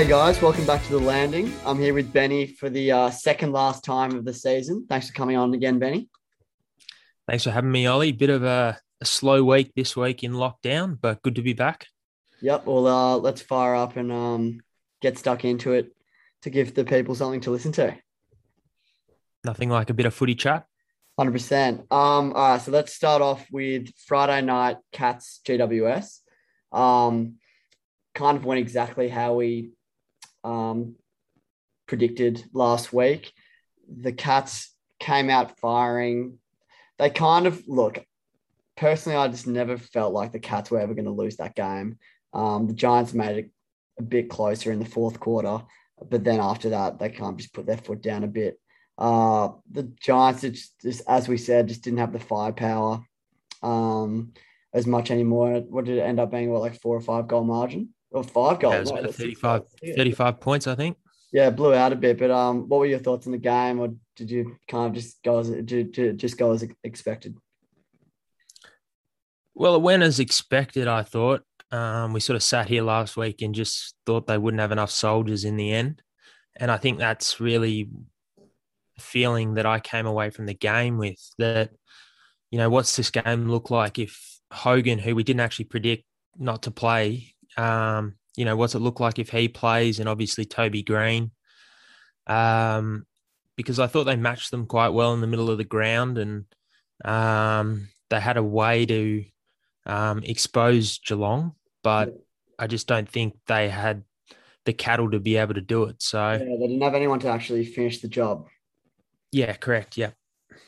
G'day guys, welcome back to The Landing. I'm here with Benny for the second last time of the season. Thanks for coming on again, Benny. Thanks for having me, Ollie. Bit of a slow week this week in lockdown, but good to be back. Yep, well, let's fire up and get stuck into it to give the people something to listen to. Nothing like a bit of footy chat. 100%. All right, so let's start off with Friday night Cats GWS. Kind of went exactly how we predicted last week. The Cats came out firing. They kind of look. Personally, I just never felt like the Cats were ever going to lose that game. The Giants made it a bit closer in the fourth quarter, but then after that, they kind of just put their foot down a bit. The Giants, just as we said, just didn't have the firepower as much anymore. What did it end up being? What, like 4 or 5 goal margin? Or 5 Yeah, it goals? was No, about that's 6 35, goals. 35 points, I think. Yeah, it blew out a bit. But what were your thoughts on the game, or did you kind of just go as expected? Well, it went as expected, I thought. We sort of sat here last week and just thought they wouldn't have enough soldiers in the end. And I think that's really the feeling that I came away from the game with, that, what's this game look like if Hogan, who we didn't actually predict not to play, what's it look like if he plays, and obviously Toby Green, because I thought they matched them quite well in the middle of the ground, and they had a way to expose Geelong, but I just don't think they had the cattle to be able to do it. So, Yeah, they didn't have anyone to actually finish the job. yeah, correct. Yeah.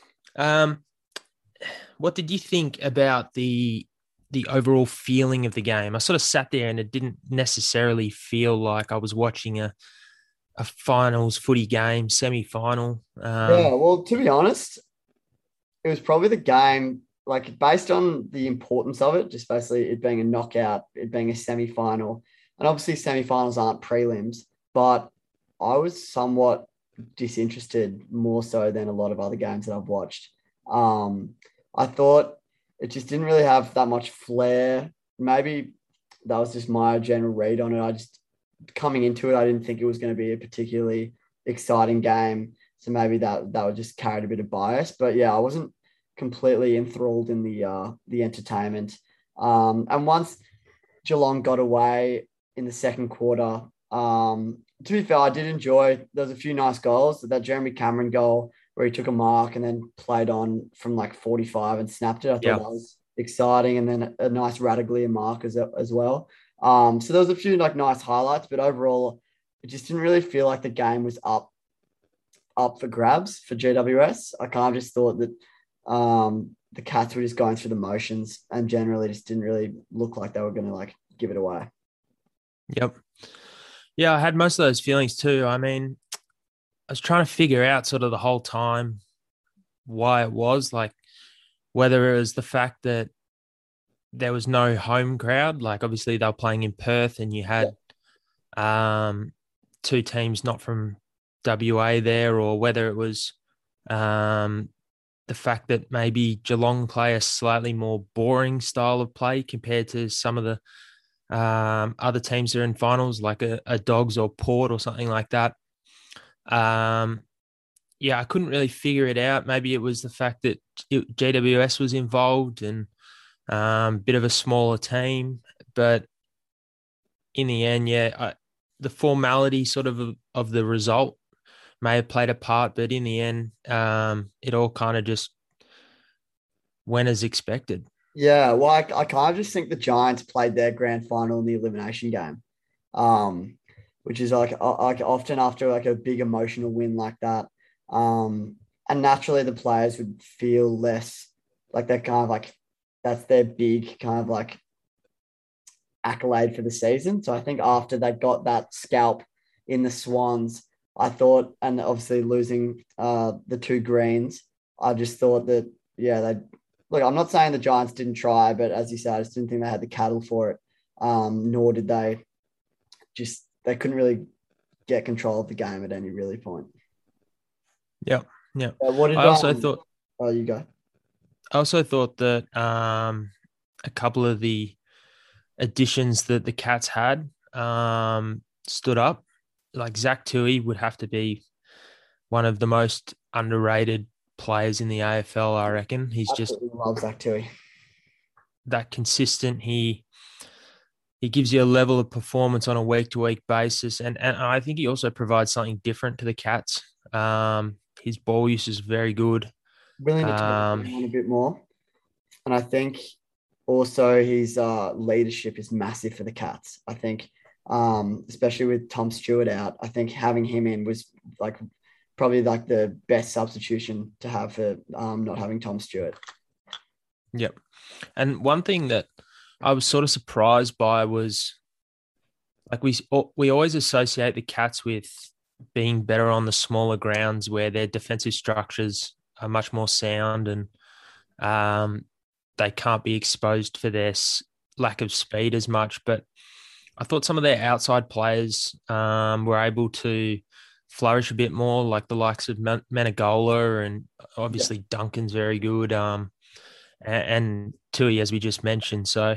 What did you think about the overall feeling of the game? I sort of sat there and it didn't necessarily feel like I was watching a finals footy game, semi-final. Yeah, well, to be honest, it was probably the game, like based on the importance of it, just basically it being a knockout, it being a semi-final, and obviously semi-finals aren't prelims, but I was somewhat disinterested more so than a lot of other games that I've watched. I thought it just didn't really have that much flair. Maybe that was just my general read on it. I just coming into it, I didn't think it was going to be a particularly exciting game. So maybe that would just carried a bit of bias. But yeah, I wasn't completely enthralled in the entertainment. And once Geelong got away in the second quarter, to be fair, I did enjoy. There was a few nice goals. That Jeremy Cameron goal where he took a mark and then played on from like 45 and snapped it. I thought Yeah. that was exciting, and then a nice Radaglia mark as well. So there was a few like nice highlights, but overall, it just didn't really feel like the game was up for grabs for GWS. I kind of just thought that the Cats were just going through the motions and generally just didn't really look like they were going to like give it away. Yep. Yeah, I had most of those feelings too. I mean, I was trying to figure out sort of the whole time why it was, like whether it was the fact that there was no home crowd. Like obviously they were playing in Perth, and you Yeah. had two teams not from WA there, or whether it was the fact that maybe Geelong play a slightly more boring style of play compared to some of the other teams that are in finals, like a Dogs or Port or something like that. Um, yeah, I couldn't really figure it out. Maybe it was the fact that GWS was involved and bit of a smaller team, but in the end, yeah, the formality sort of the result may have played a part, but in the end, it all kind of just went as expected. Yeah, well, I kind of just think the Giants played their grand final in the elimination game, um, which is like often after like a big emotional win like that, and naturally the players would feel less like they're kind of like that's their big kind of like accolade for the season. So I think after they got that scalp in the Swans, I thought, and obviously losing the two greens, I just thought that yeah, they look. I'm not saying the Giants didn't try, but as you said, I just didn't think they had the cattle for it. Nor did they. Just they couldn't really get control of the game at any really point. Yeah, yeah. What did I also thought Oh, you go. I also thought that a couple of the additions that the Cats had stood up. like Zach Tui would have to be one of the most underrated players in the AFL, I reckon. He's just Absolutely love Zach Tui. that consistent. He gives you a level of performance on a week to week basis, and I think he also provides something different to the Cats. His ball use is very good. Willing to take Um, it on a bit more. And I think also his leadership is massive for the Cats. I think, especially with Tom Stewart out, I think having him in was like probably like the best substitution to have for not having Tom Stewart. yep. And one thing that I was sort of surprised by was like we always associate the Cats with being better on the smaller grounds where their defensive structures are much more sound and um, they can't be exposed for their lack of speed as much. But I thought some of their outside players were able to flourish a bit more, like the likes of Menegola and obviously Duncan's very good, and Tui, as we just mentioned. So,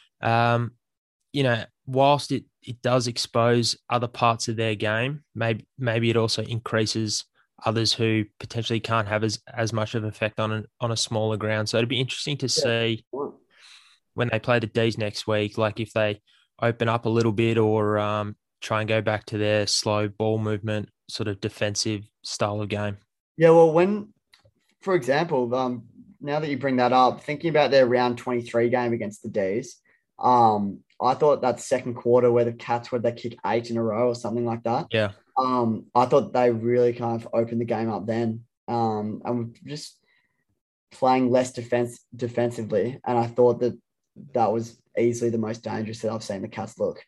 whilst it does expose other parts of their game, maybe it also increases others who potentially can't have as much of an effect on a smaller ground. So it'd be interesting to see when they play the D's next week, like if they open up a little bit or try and go back to their slow ball movement, sort of defensive style of game. Yeah, well, for example, now that you bring that up, thinking about their round 23 game against the D's, I thought that second quarter where the Cats they kick 8 in a row or something like that. Yeah. I thought they really kind of opened the game up then. And we're just playing less defensively. And I thought that was easily the most dangerous that I've seen the Cats look.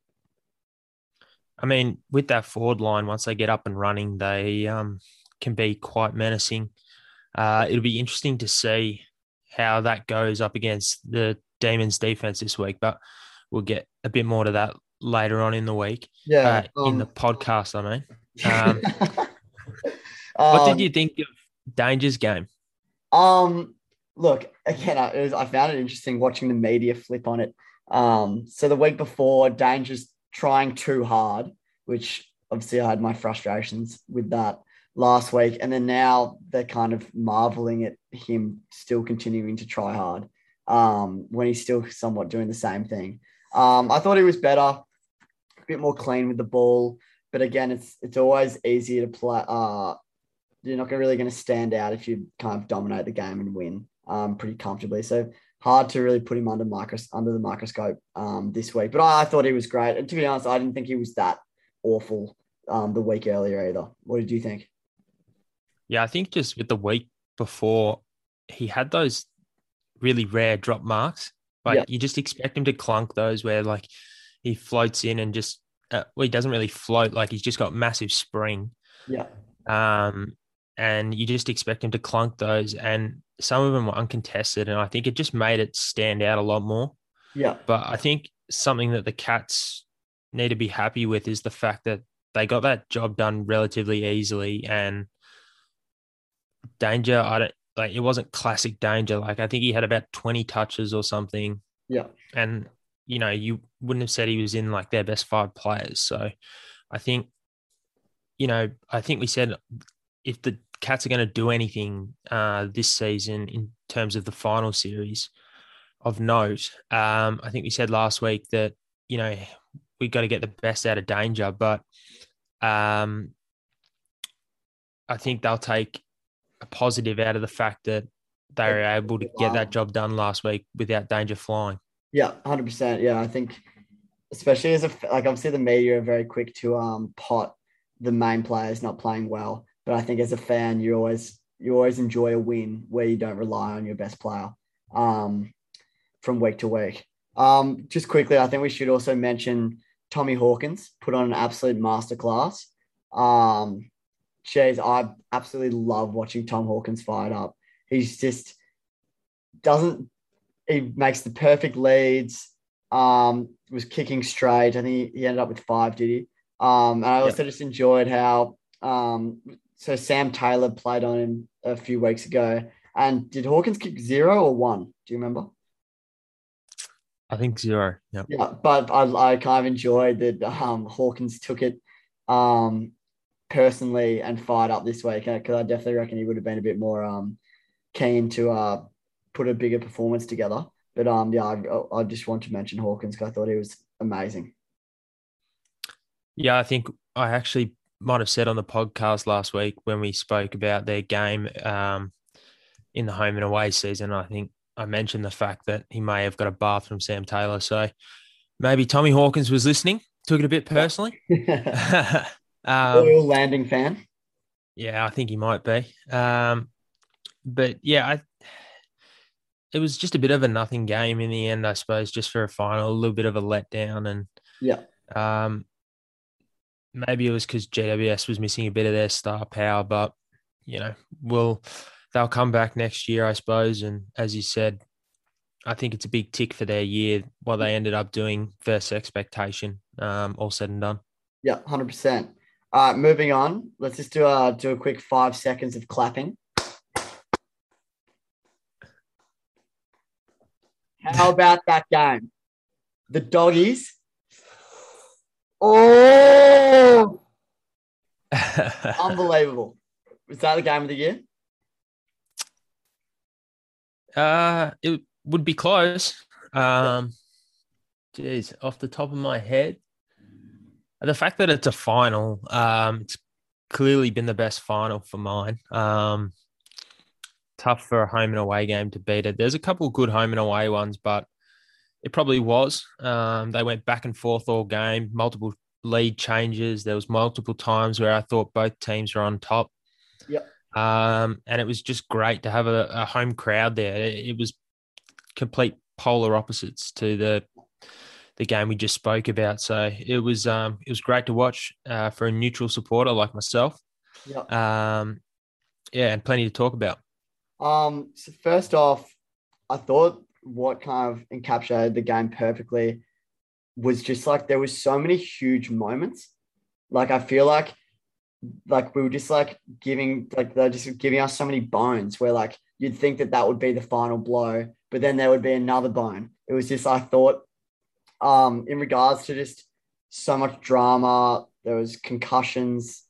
I mean, with that forward line, once they get up and running, they can be quite menacing. It'll be interesting to see how that goes up against the Demons defense this week, but we'll get a bit more to that later on in the week. Yeah. In the podcast, I mean. What did you think of Danger's game? Look, again, I found it interesting watching the media flip on it. So the week before, Danger's trying too hard, which obviously I had my frustrations with that last week. And then now they're kind of marveling at him still continuing to try hard when he's still somewhat doing the same thing. I thought he was better, a bit more clean with the ball. But again, it's always easier to play. You're not really going to stand out if you kind of dominate the game and win pretty comfortably. So hard to really put him under the microscope this week. But I thought he was great. And to be honest, I didn't think he was that awful the week earlier either. What did you think? Yeah, I think just with the week before, he had those really rare drop marks. Like you just expect him to clunk those where like he floats in and just, he doesn't really float. Like he's just got massive spring. Yeah. And you just expect him to clunk those. And some of them were uncontested. And I think it just made it stand out a lot more. Yeah. But I think something that the Cats need to be happy with is the fact that they got that job done relatively easily. And Danger, it wasn't classic Danger. Like I think he had about 20 touches or something. Yeah. And, you wouldn't have said he was in like their best 5 players. So I think, we said if the Cats are going to do anything this season in terms of the final series of note, I think we said last week that, we got to get the best out of Danger, but I think they'll take a positive out of the fact that they were able to get that job done last week without Danger flying. Yeah, 100%. Yeah, I think especially obviously the media are very quick to pot the main players not playing well. But I think as a fan, you always enjoy a win where you don't rely on your best player from week to week. Just quickly, I think we should also mention Tommy Hawkins put on an absolute masterclass. I absolutely love watching Tom Hawkins fired up. He's just he makes the perfect leads. Was kicking straight. I think he ended up with 5, did he? And I also just enjoyed how so Sam Taylor played on him a few weeks ago. And did Hawkins kick 0 or 1? Do you remember? I think 0. Yep. Yeah, but I kind of enjoyed that Hawkins took it personally and fired up this week, because I definitely reckon he would have been a bit more keen to put a bigger performance together. But yeah, I just want to mention Hawkins because I thought he was amazing. Yeah, I think I actually might have said on the podcast last week when we spoke about their game in the home and away season, I think I mentioned the fact that he may have got a bath from Sam Taylor. So maybe Tommy Hawkins was listening, took it a bit personally. Royal Landing fan. Yeah, I think he might be. But yeah, it was just a bit of a nothing game in the end, I suppose, just for a final, a little bit of a letdown. And Yeah. Maybe it was because GWS was missing a bit of their star power, but they'll come back next year, I suppose. And as you said, I think it's a big tick for their year, what they ended up doing versus expectation, all said and done. Yeah, 100%. All right, moving on. Let's just do a quick 5 seconds of clapping. How about that game? The Doggies. Oh, unbelievable. Was that the game of the year? It would be close. Geez, off the top of my head, the fact that it's a final, it's clearly been the best final for mine. Tough for a home and away game to beat it. There's a couple of good home and away ones, but it probably was. They went back and forth all game, multiple lead changes. There was multiple times where I thought both teams were on top. Yep. And it was just great to have a home crowd there. It was complete polar opposites to the game we just spoke about. So it was great to watch for a neutral supporter like myself. Yep. Yeah, and plenty to talk about. So first off, I thought what kind of encapsulated the game perfectly was just like there was so many huge moments. Like I feel like we were just like they're just giving us so many bones where like you'd think that would be the final blow, but then there would be another bone. It was just I thought in regards to just so much drama, there was concussions,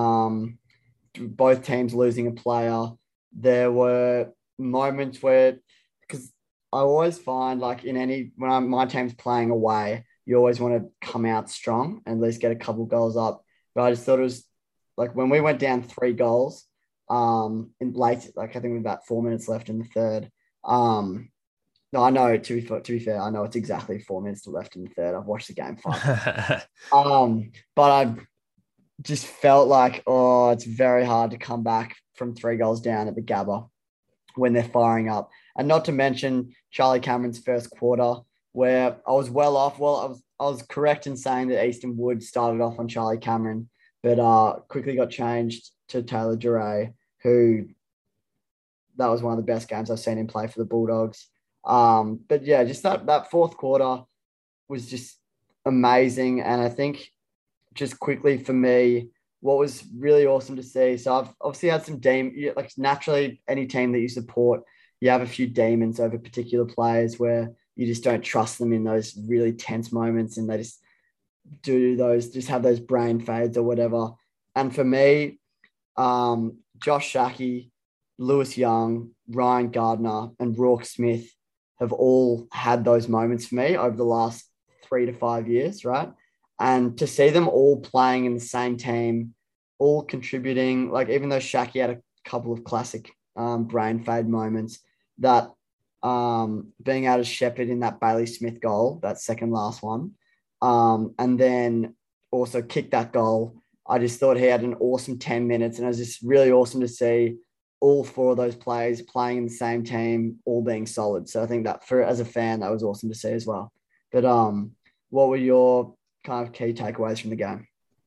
both teams losing a player. There were moments where, because I always find like when my team's playing away, you always want to come out strong and at least get a couple goals up. But I just thought it was like when we went down 3 goals, in late, like I think with about 4 minutes left in the third. No, I know to be fair, I know it's exactly 4 minutes left in the third. I've watched the game 5. But I just felt like, it's very hard to come back from 3 goals down at the Gabba when they're firing up. And not to mention Charlie Cameron's first quarter, where I was well off. Well, I was correct in saying that Easton Wood started off on Charlie Cameron, but quickly got changed to Taylor Duray, who that was one of the best games I've seen him play for the Bulldogs. But yeah, just that fourth quarter was just amazing. And I think just quickly for me, what was really awesome to see. So I've obviously had some like naturally any team that you support, you have a few demons over particular players where you just don't trust them in those really tense moments and they just just have those brain fades or whatever. And for me, Josh Shackey, Lewis Young, Ryan Gardner, and Rourke Smith have all had those moments for me over the last 3 to 5 years, right? And to see them all playing in the same team, all contributing, like even though Shackey had a couple of classic brain fade moments, that being able to shepherd in that Bailey Smith goal, that second last one, and then also kick that goal. I just thought he had an awesome 10 minutes, and it was just really awesome to see all 4 of those players playing in the same team, all being solid. So I think that as a fan, that was awesome to see as well. But what were your kind of key takeaways from the game?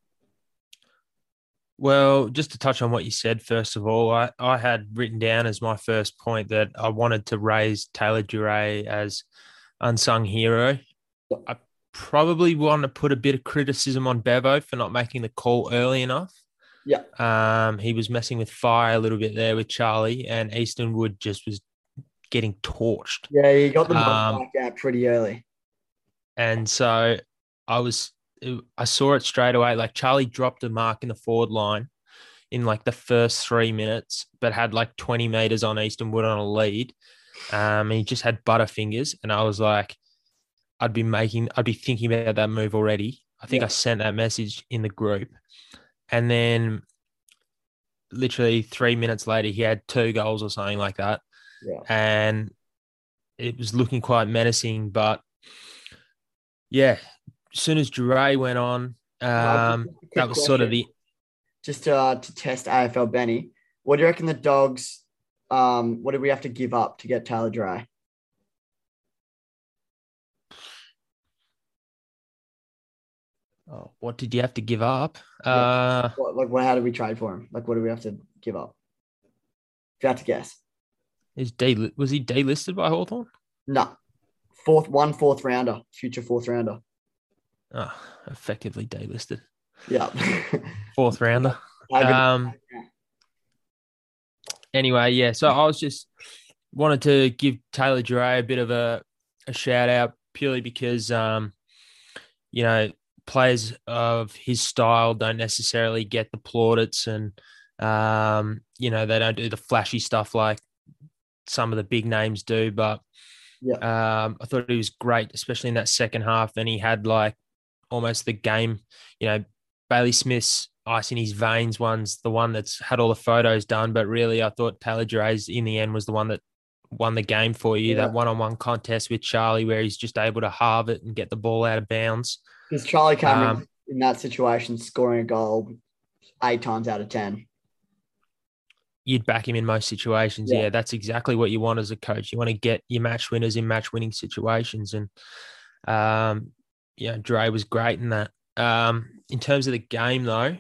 Well, just to touch on what you said, first of all, I had written down as my first point that I wanted to raise Taylor Duray as unsung hero. I probably want to put a bit of criticism on Bevo for not making the call early enough. Yeah. He was messing with fire a little bit there with Charlie, and Easton Wood just was getting torched. Yeah, he got the back out pretty early. And so it I saw it straight away. Like Charlie dropped a mark in the forward line in like the first 3 minutes, but had like 20 meters on Easton Wood on a lead. And he just had butterfingers. And I was like, I'd be thinking about that move already. I think I Yeah. sent that message in the group. And then literally 3 minutes later, he had 2 goals or something like that. Yeah. And it was looking quite menacing. But yeah, as soon as Dre went on, Just a that quick was sort of question. the Just to test AFL Benny. What do you reckon the Dogs, what did we have to give up to get Taylor Dry? oh, what did you have to give up? Yeah. How did we trade for him? Like, what do we have to give up? If you had to guess. Was he delisted by Hawthorn? No. Fourth rounder, future fourth rounder. Oh, effectively delisted. Yeah. Fourth rounder. How good? Anyway, yeah. So I was just wanted to give Taylor Dray a bit of a shout out purely because you know, players of his style don't necessarily get the plaudits and you know, they don't do the flashy stuff like some of the big names do. But Yeah. I thought he was great, especially in that second half. And he had like almost the game, you know, Bailey Smith's ice in his veins one's the one that's had all the photos done. But really, I thought Taylor Dray's in the end was the one that won the game for you. Yeah. That one-on-one contest with Charlie where he's just able to halve it and get the ball out of bounds. Because Charlie Cameron in that situation scoring a goal 8 times out of 10. You'd back him in most situations. Yeah. Yeah, that's exactly what you want as a coach. You want to get your match winners in match winning situations. And, yeah, Dre was great in that. In terms of the game, though,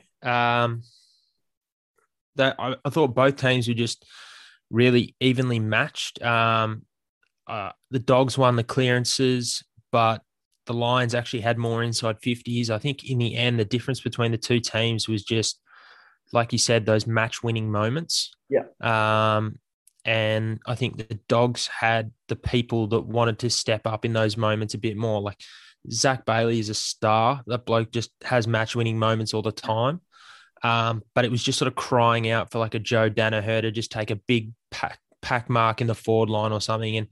that I thought both teams were just really evenly matched. The Dogs won the clearances, but the Lions actually had more inside 50s. I think in the end, the difference between the two teams was just, like you said, those match winning moments. Yeah. And I think the Dogs had the people that wanted to step up in those moments a bit more. Like Zach Bailey is a star. That bloke just has match winning moments all the time. But it was just sort of crying out for like a Joe Danaher to just take a big pack mark in the forward line or something.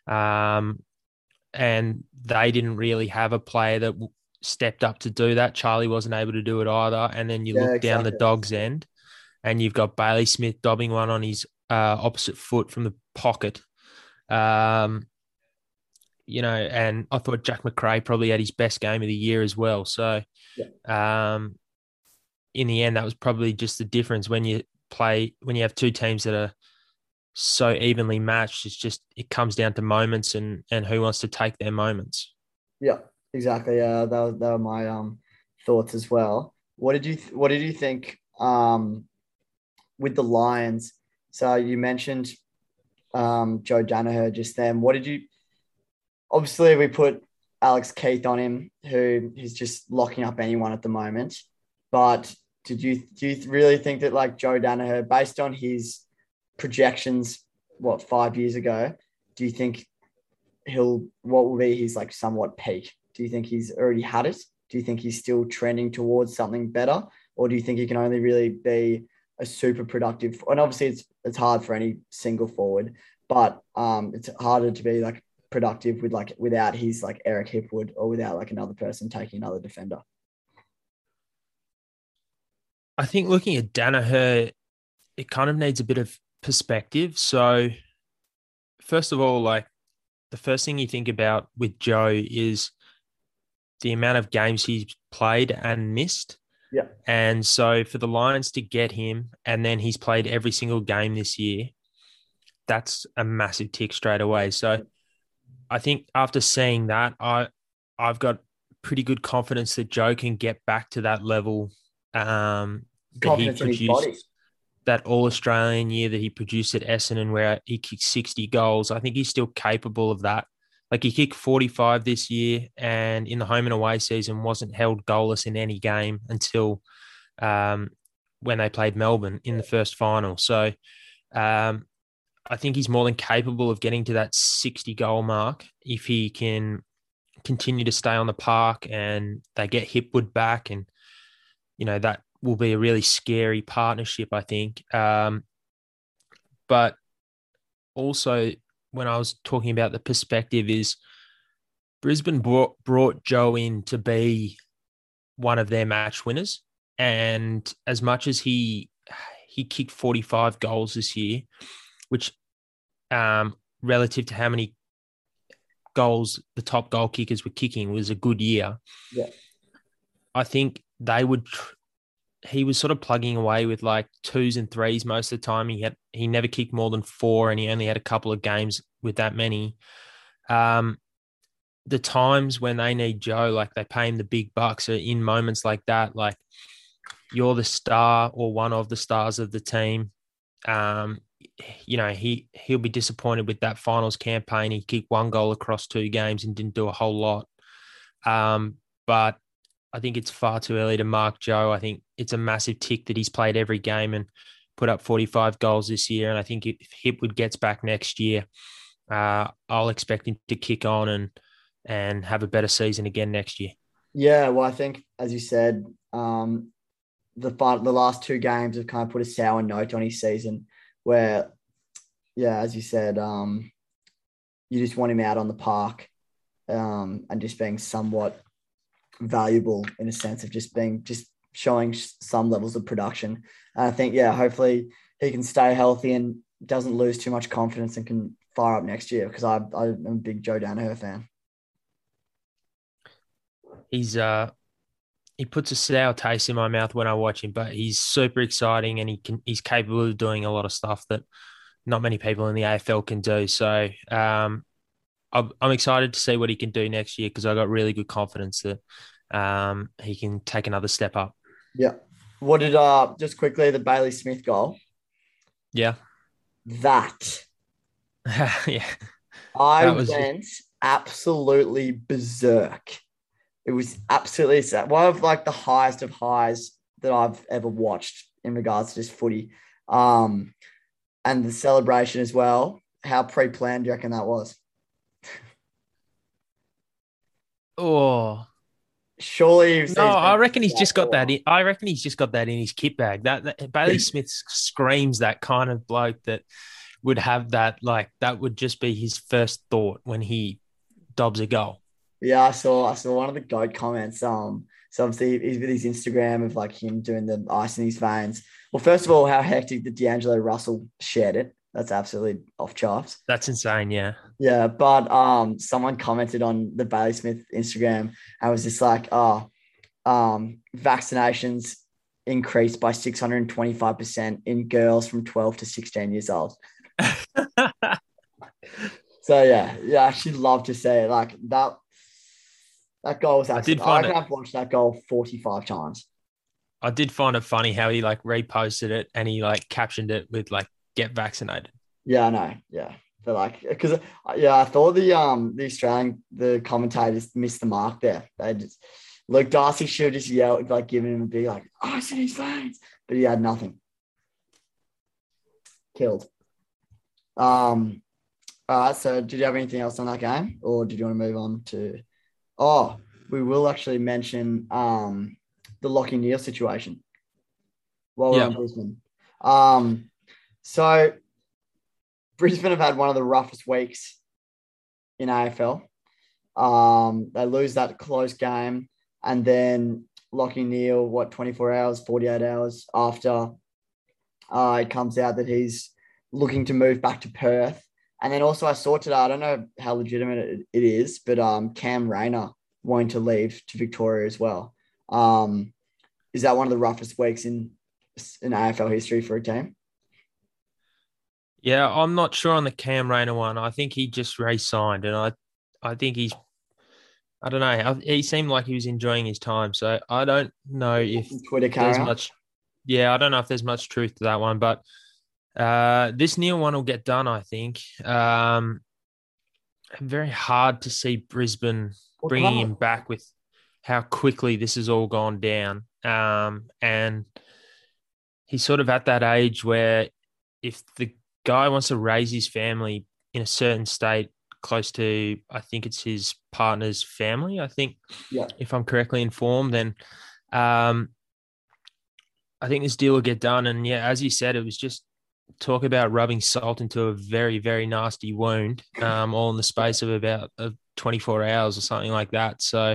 And they didn't really have a player that stepped up to do that. Charlie wasn't able to do it either. And then you look down the Dogs end and you've got Bailey Smith dobbing one on his opposite foot from the pocket. You know, and I thought Jack McRae probably had his best game of the year as well. So, in the end, that was probably just the difference when you have two teams that are so evenly matched. It comes down to moments and who wants to take their moments. Yeah, exactly. Yeah, that were my thoughts as well. What did you think with the Lions? So you mentioned Joe Danaher just then. Obviously we put Alex Keith on him, who is just locking up anyone at the moment. But do you really think that like Joe Danaher, based on his projections, 5 years ago, do you think what will be his like somewhat peak? Do you think he's already had it? Do you think he's still trending towards something better? Or do you think he can only really be a super productive? And obviously it's hard for any single forward, but it's harder to be like productive without his like Eric Hipwood or without like another person taking another defender. I think looking at Danaher, it kind of needs a bit of perspective. So first of all, like the first thing you think about with Joe is the amount of games he's played and missed. Yeah. And so for the Lions to get him, and then he's played every single game this year, that's a massive tick straight away. So I think after seeing that, I've got pretty good confidence that Joe can get back to that level that he produced, that All-Australian year that he produced at Essendon where he kicked 60 goals. I think he's still capable of that. Like he kicked 45 this year and in the home and away season wasn't held goalless in any game until when they played Melbourne in the first final. So I think he's more than capable of getting to that 60 goal mark if he can continue to stay on the park and they get Hipwood back, and that will be a really scary partnership, I think. But also, when I was talking about the perspective, is Brisbane brought Joe in to be one of their match winners, and as much as he kicked 45 goals this year, which relative to how many goals the top goal kickers were kicking was a good year. Yeah. I think they would. He was sort of plugging away with like 2s and 3s most of the time. He never kicked more than 4, and he only had a couple of games with that many. The times when they need Joe, like they pay him the big bucks, are in moments like that. Like you're the star or one of the stars of the team. He'll be disappointed with that finals campaign. He kicked 1 goal across 2 games and didn't do a whole lot. But I think it's far too early to mark Joe. I think it's a massive tick that he's played every game and put up 45 goals this year. And I think if Hipwood gets back next year, I'll expect him to kick on and have a better season again next year. Yeah, well, I think, as you said, the last 2 games have kind of put a sour note on his season where, yeah, as you said, you just want him out on the park and just being somewhat valuable in a sense of just showing some levels of production. And I think, yeah, hopefully he can stay healthy and doesn't lose too much confidence and can fire up next year, because I'm a big Joe Daniher fan. He puts a sour taste in my mouth when I watch him, but he's super exciting and he's capable of doing a lot of stuff that not many people in the AFL can do. So I'm excited to see what he can do next year, because I got really good confidence that he can take another step up. Yeah. What did just quickly, the Bailey Smith goal? Yeah. That. Yeah. I went absolutely berserk. It was absolutely sad. One of like the highest of highs that I've ever watched in regards to just footy. And the celebration as well. How pre-planned do you reckon that was? Oh, surely no, I reckon he's just got that. I reckon he's just got that in his kit bag. That Bailey Smith screams that kind of bloke that would have that. Like that would just be his first thought when he dobs a goal. Yeah, I saw one of the GOAT comments. So obviously he's with his Instagram of like him doing the ice in his veins. Well, first of all, how hectic that D'Angelo Russell shared it. That's absolutely off charts. That's insane, yeah. Yeah, but someone commented on the Bailey Smith Instagram and was just like, vaccinations increased by 625% in girls from 12 to 16 years old. So yeah, I actually love to see it. Like that goal was actually, I reckon I've watched that goal 45 times. I did find it funny how he like reposted it and he like captioned it with like "get vaccinated." Yeah, I know. Yeah. But like, because I thought the commentators missed the mark there. They just, Luke Darcy should have just yelled, like giving him a big like, "I see his veins," but he had nothing. Killed. All right. So, did you have anything else on that game, or did you want to move on to? Oh, we will actually mention the Lachie Neale situation while we're on Brisbane. So Brisbane have had one of the roughest weeks in AFL. They lose that close game, and then Lachie Neale, 24 hours, 48 hours after, it comes out that he's looking to move back to Perth. And then also I saw today, I don't know how legitimate it is, but Cam Rayner wanting to leave to Victoria as well. Is that one of the roughest weeks in AFL history for a team? Yeah, I'm not sure on the Cam Rayner one. I think he just re-signed, and I think I don't know. He seemed like he was enjoying his time, so I don't know if there's much. Yeah, I don't know if there's much truth to that one, but this Neale one will get done, I think. Very hard to see Brisbane bringing him back with how quickly this has all gone down. And he's sort of at that age where if the guy wants to raise his family in a certain state close to, I think it's his partner's family, I think, Yeah. if I'm correctly informed. Then I think this deal will get done. And yeah, as you said, it was just talk about rubbing salt into a very, very nasty wound, all in the space of about 24 hours or something like that. So,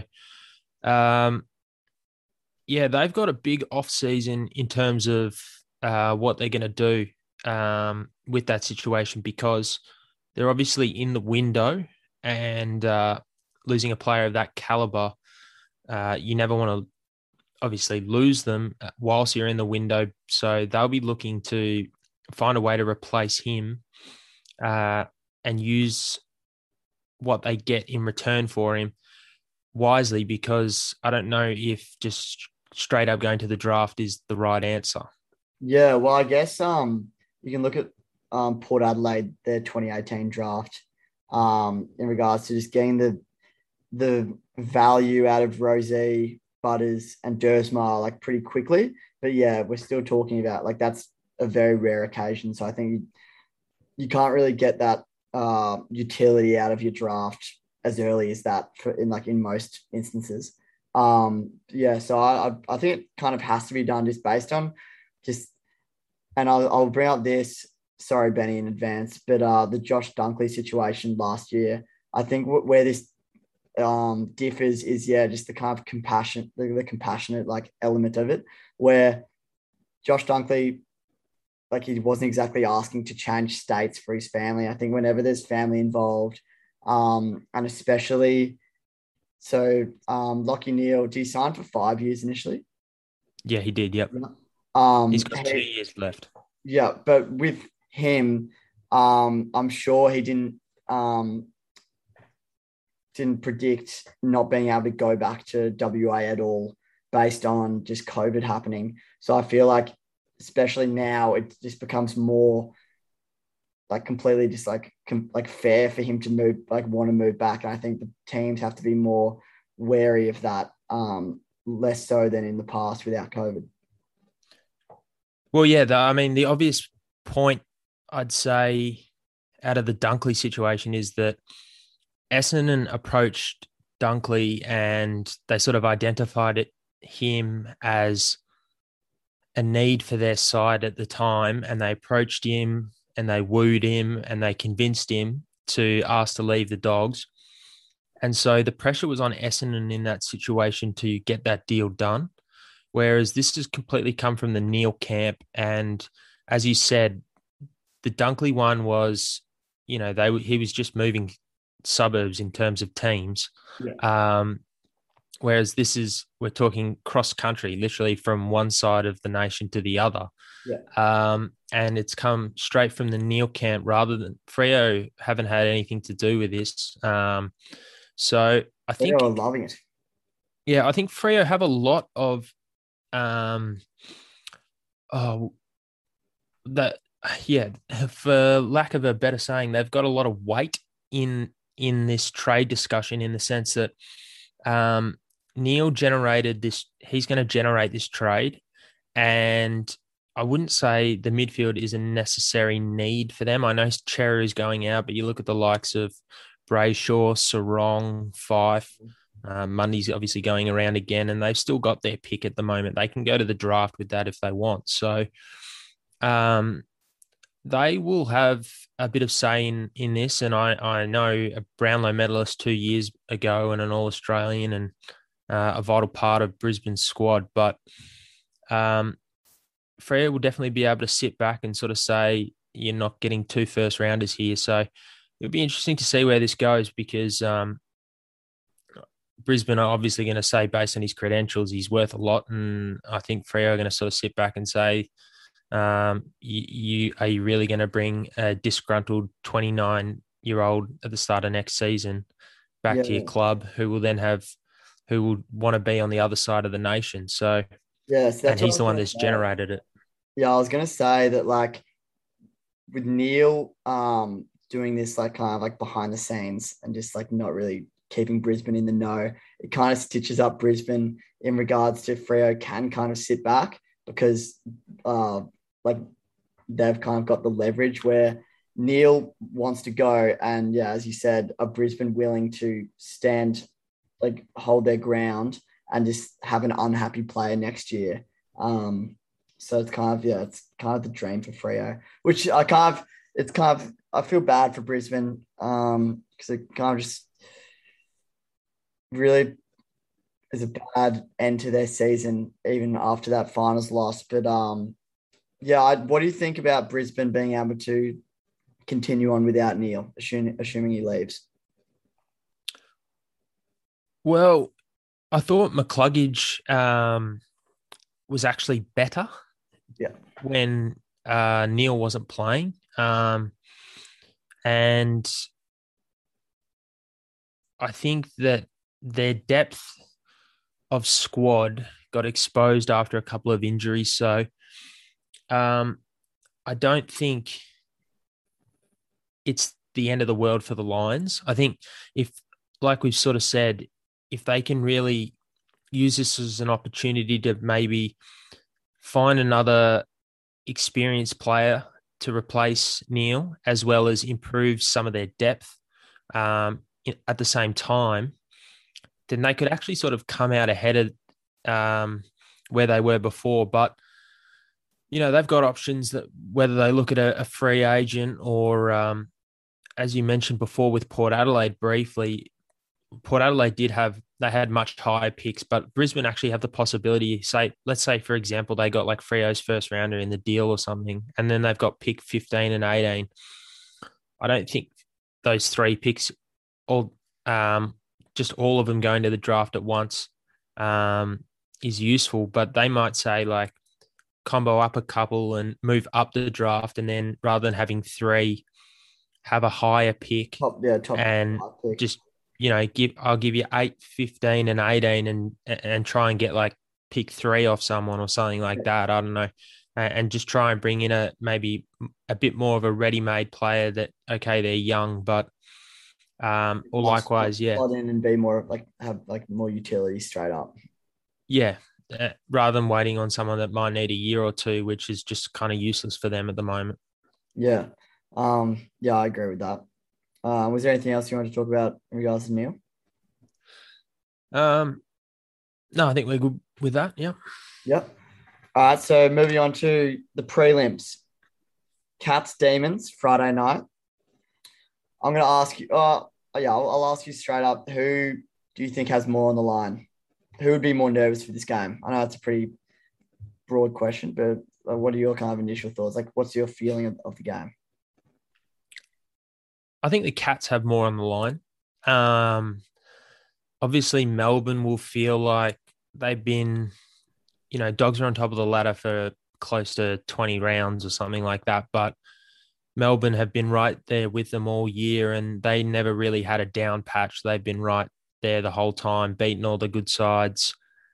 yeah, they've got a big off season in terms of what they're going to do with that situation, because they're obviously in the window, and losing a player of that caliber, you never want to obviously lose them whilst you're in the window. So they'll be looking to find a way to replace him and use what they get in return for him wisely, because I don't know if just straight up going to the draft is the right answer. Yeah, well, I guess you can look at Port Adelaide, their 2018 draft, in regards to just getting the value out of Rosie, Butters, and Dersmar like pretty quickly. But yeah, we're still talking about like that's a very rare occasion. So I think you can't really get that utility out of your draft as early as that in most instances. Yeah, so I think it kind of has to be done just based on just, and I'll bring up this. Sorry, Benny, in advance, but the Josh Dunkley situation last year, I think where this differs is just the kind of compassion, the compassionate like element of it, where Josh Dunkley, like, he wasn't exactly asking to change states for his family. I think whenever there's family involved, and especially so, Lachie Neale, did he sign for 5 years initially? Yeah, he did. Yep. He's got 2 years left. Yeah, but with him, I'm sure he didn't predict not being able to go back to WA at all based on just COVID happening. So I feel like, especially now, it just becomes more like completely just like fair for him to want to move back. And I think the teams have to be more wary of that, less so than in the past without COVID. Well, yeah, the obvious point I'd say out of the Dunkley situation is that Essendon approached Dunkley and they sort of identified him as a need for their side at the time, and they approached him and they wooed him and they convinced him to ask to leave the Dogs. And so the pressure was on Essendon in that situation to get that deal done, whereas this has completely come from the Neale camp. And as you said, the Dunkley one was, he was just moving suburbs in terms of teams. Yeah. Whereas we're talking cross country, literally from one side of the nation to the other. Yeah. And it's come straight from the Neale camp rather than Freo haven't had anything to do with this. So I think they're loving it. Yeah, I think Freo have a lot of for lack of a better saying, they've got a lot of weight in this trade discussion, in the sense that Neale generated this. He's going to generate this trade, and I wouldn't say the midfield is a necessary need for them. I know Cherry is going out, but you look at the likes of Brayshaw, Sarong, Fife. Mundy's obviously going around again, and they've still got their pick at the moment. They can go to the draft with that if they want. So they will have a bit of say in this. And I know a Brownlow medalist 2 years ago and an All-Australian and a vital part of Brisbane's squad. But Freo will definitely be able to sit back and sort of say, you're not getting 2 first-rounders here. So it'll be interesting to see where this goes, because Brisbane are obviously going to say, based on his credentials, he's worth a lot. And I think Freo are going to sort of sit back and say, are you really going to bring a disgruntled 29-year-old at the start of next season back to your club, who will want to be on the other side of the nation? So, yes, and he's the one that's generated it. Yeah, I was going to say that, like, with Neale doing this, like, kind of like behind the scenes and just like not really keeping Brisbane in the know, it kind of stitches up Brisbane in regards to Freo can kind of sit back, because like they've kind of got the leverage where Neil wants to go, and yeah, as you said, are Brisbane willing to hold their ground and just have an unhappy player next year? So it's kind of the dream for Freo, which I feel bad for Brisbane because it kind of just really is a bad end to their season, even after that finals loss. But what do you think about Brisbane being able to continue on without Neil, assuming he leaves? Well, I thought McCluggage was actually better Yeah. when Neil wasn't playing. And I think that their depth of squad got exposed after a couple of injuries. So I don't think it's the end of the world for the Lions. I think if, like we've sort of said, if they can really use this as an opportunity to maybe find another experienced player to replace Neil, as well as improve some of their depth at the same time, then they could actually sort of come out ahead of where they were before. But, they've got options that whether they look at a free agent or, as you mentioned before with Port Adelaide briefly, Port Adelaide they had much higher picks, but Brisbane actually have the possibility, let's say, for example, they got like Freo's first rounder in the deal or something, and then they've got pick 15 and 18. I don't think those three picks, just all of them going to the draft at once, is useful, but they might say like combo up a couple and move up the draft, and then rather than having three, have a higher pick top and pick. Just I'll give you 8, 15 and 18 and try and get like pick 3 off someone or something like that. I don't know. And just try and bring in maybe a bit more of a ready-made player that, okay, they're young, but or likewise, yeah. Slot in and be more have more utility straight up. Yeah. Rather than waiting on someone that might need a year or two, which is just kind of useless for them at the moment. Yeah. I agree with that. Was there anything else you wanted to talk about in regards to Neil? No, I think we're good with that. Yeah. Yep. All right. So moving on to the prelims. Cats Demons Friday night. I'm going to ask you. I'll ask you straight up. Who do you think has more on the line? Who would be more nervous for this game? I know it's a pretty broad question, but what are your kind of initial thoughts? Like, what's your feeling of the game? I think the Cats have more on the line. Obviously, Melbourne will feel like they've been, dogs are on top of the ladder for close to 20 rounds or something like that. But Melbourne have been right there with them all year, and they never really had a down patch. They've been right there the whole time, beating all the good sides.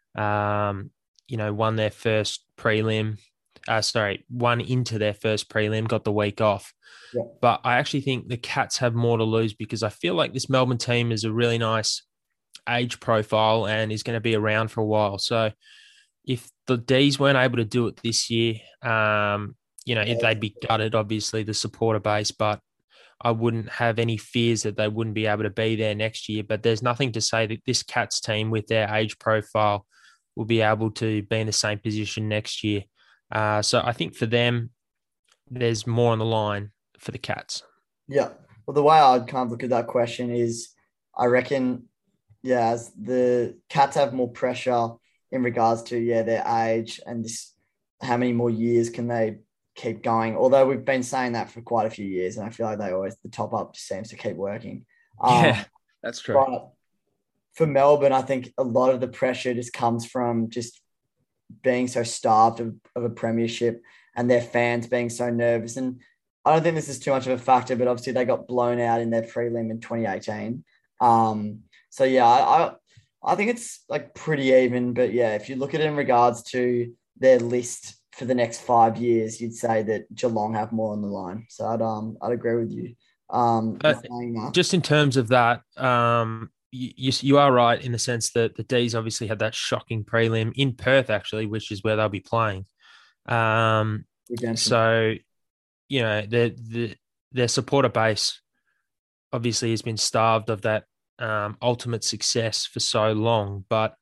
Won their first prelim. Won into their first prelim, got the week off. Yeah. But I actually think the Cats have more to lose because I feel like this Melbourne team is a really nice age profile and is going to be around for a while. So if the D's weren't able to do it this year, they'd be gutted, obviously, the supporter base, but I wouldn't have any fears that they wouldn't be able to be there next year. But there's nothing to say that this Cats team with their age profile will be able to be in the same position next year. So I think for them, there's more on the line for the Cats. Yeah. Well, the way I'd kind of look at that question is I reckon, as the Cats have more pressure in regards to, their age and how many more years can they keep going. Although we've been saying that for quite a few years, and I feel like the top up just seems to keep working. Yeah, that's true. But for Melbourne, I think a lot of the pressure just comes from just being so starved of a premiership and their fans being so nervous. And I don't think this is too much of a factor, but obviously they got blown out in their prelim in 2018. I think it's like pretty even, but if you look at it in regards to their list for the next 5 years, you'd say that Geelong have more on the line. So I'd agree with you. Just in terms of that, you are right in the sense that the D's obviously had that shocking prelim in Perth, actually, which is where they'll be playing. So, their supporter base obviously has been starved of that ultimate success for so long. But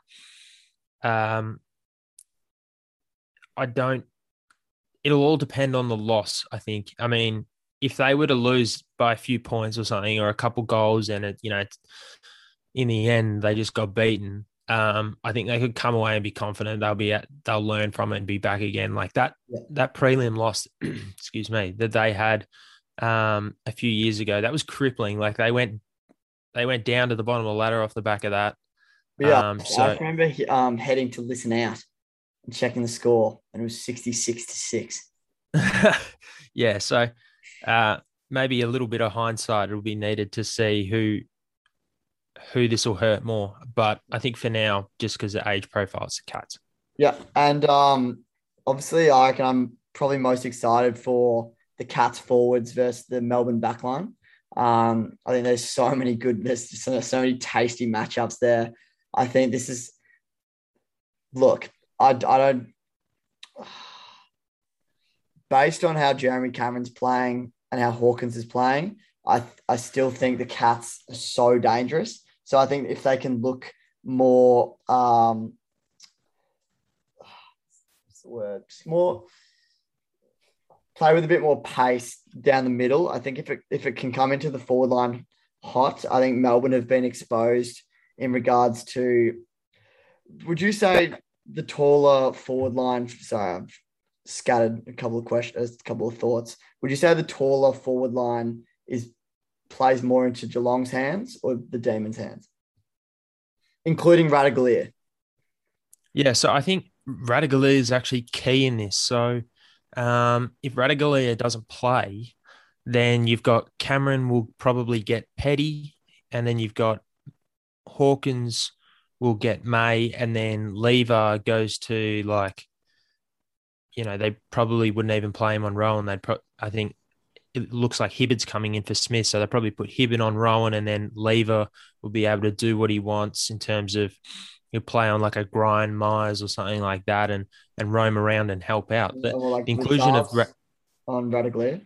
I don't. It'll all depend on the loss, I think. I mean, if they were to lose by a few points or something, or a couple goals, and in the end they just got beaten. I think they could come away and be confident they'll learn from it and be back again. Like that Yeah. that prelim loss, excuse me, that they had a few years ago, that was crippling. Like they went down to the bottom of the ladder off the back of that. But yeah, I So remember heading to listen out and checking the score, and it was 66-6. yeah, so maybe a little bit of hindsight will be needed to see who this will hurt more. But I think for now, just because the age profile, it's the Cats. Yeah, and obviously, I reckon I'm probably most excited for the Cats forwards versus the Melbourne backline. I think there's so many tasty matchups there. I think this is look. I don't based on how Jeremy Cameron's playing and how Hawkins is playing. I still think the Cats are so dangerous. So I think if they can look more what's the word? Just more play with a bit more pace down the middle. I think if it can come into the forward line hot, I think Melbourne have been exposed in regards to. Would you say the taller forward line? Sorry, I've scattered a couple of questions, a couple of thoughts. Would you say the taller forward line plays more into Geelong's hands or the Demons' hands, including Radaglia? Yeah, so I think Radaglia is actually key in this. So if Radaglia doesn't play, then you've got Cameron will probably get Petty, and then you've got Hawkins will get May, and then Lever goes to they probably wouldn't even play him on Rowan. I think it looks like Hibbard's coming in for Smith, so they probably put Hibbard on Rowan, and then Lever will be able to do what he wants in terms of he'll play on like a Grind Myers or something like that, and roam around and help out. The Or like inclusion of on Radaglia?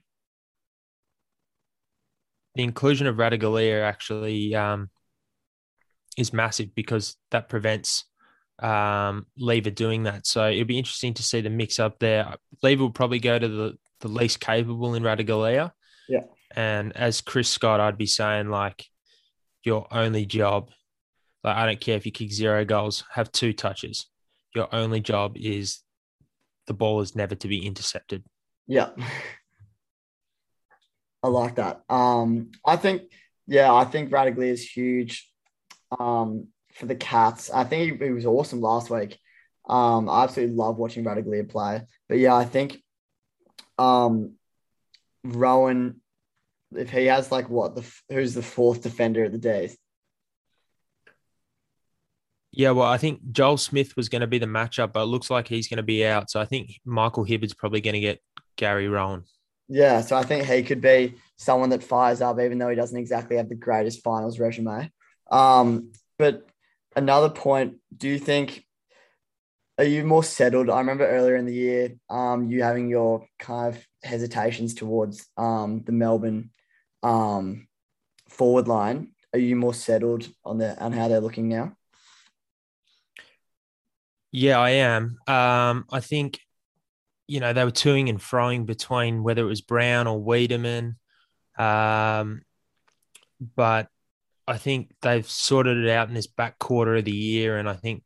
the inclusion of Radaglia actually is massive because that prevents Lever doing that. So it'll be interesting to see the mix up there. Lever will probably go to the least capable in Radaglia. Yeah. And as Chris Scott, I'd be saying like your only job, like I don't care if you kick 0 goals, have 2 touches. Your only job is the ball is never to be intercepted. Yeah. I like that. I think Radaglia is huge for the Cats. I think he was awesome last week. I absolutely love watching Radaglia play. But yeah, I think Rowan, if he has who's the fourth defender at the D's? Yeah, well, I think Joel Smith was going to be the matchup, but it looks like he's going to be out. So I think Michael Hibbard's probably going to get Gary Rowan. Yeah, so I think he could be someone that fires up, even though he doesn't exactly have the greatest finals resume. But another point, are you more settled? I remember earlier in the year, you having your kind of hesitations towards the Melbourne forward line. Are you more settled on how they're looking now? Yeah, I am. I think, they were toing and froing between whether it was Brown or Wiedemann. But I think they've sorted it out in this back quarter of the year. And I think